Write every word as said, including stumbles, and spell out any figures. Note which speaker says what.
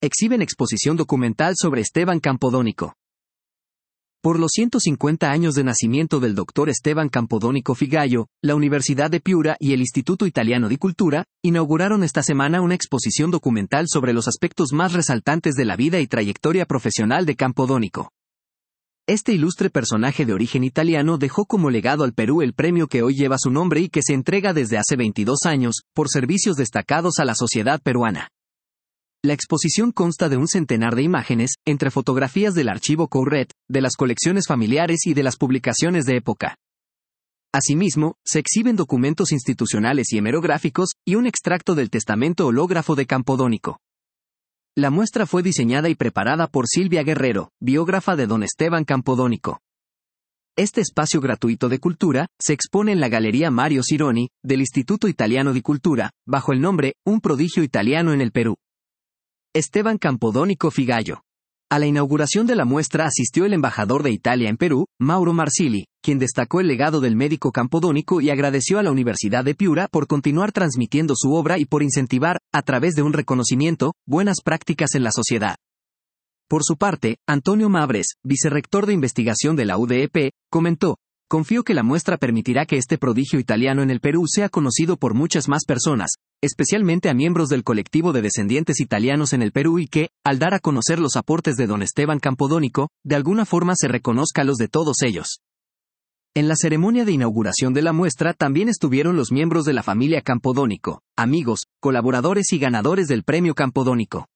Speaker 1: exhiben exposición documental sobre Esteban Campodónico. Por los ciento cincuenta años de nacimiento del doctor Esteban Campodónico Figallo, la Universidad de Piura y el Instituto Italiano di Cultura inauguraron esta semana una exposición documental sobre los aspectos más resaltantes de la vida y trayectoria profesional de Campodónico. Este ilustre personaje de origen italiano dejó como legado al Perú el premio que hoy lleva su nombre y que se entrega desde hace veintidós años, por servicios destacados a la sociedad peruana. La exposición consta de un centenar de imágenes, entre fotografías del archivo Couret, de las colecciones familiares y de las publicaciones de época. Asimismo, se exhiben documentos institucionales y hemerográficos, y un extracto del testamento hológrafo de Campodónico. La muestra fue diseñada y preparada por Silvia Guerrero, biógrafa de don Esteban Campodónico. Este espacio gratuito de cultura se expone en la Galería Mario Cironi, del Instituto Italiano di Cultura, bajo el nombre Un prodigio italiano en el Perú. Esteban Campodónico Figallo. A la inauguración de la muestra asistió el embajador de Italia en Perú, Mauro Marsili, quien destacó el legado del médico Campodónico y agradeció a la Universidad de Piura por continuar transmitiendo su obra y por incentivar, a través de un reconocimiento, buenas prácticas en la sociedad. Por su parte, Antonio Mabres, vicerrector de investigación de la U D E P, comentó: confío que la muestra permitirá que este prodigio italiano en el Perú sea conocido por muchas más personas, especialmente a miembros del colectivo de descendientes italianos en el Perú y que, al dar a conocer los aportes de don Esteban Campodónico, de alguna forma se reconozca los de todos ellos. En la ceremonia de inauguración de la muestra también estuvieron los miembros de la familia Campodónico, amigos, colaboradores y ganadores del premio Campodónico.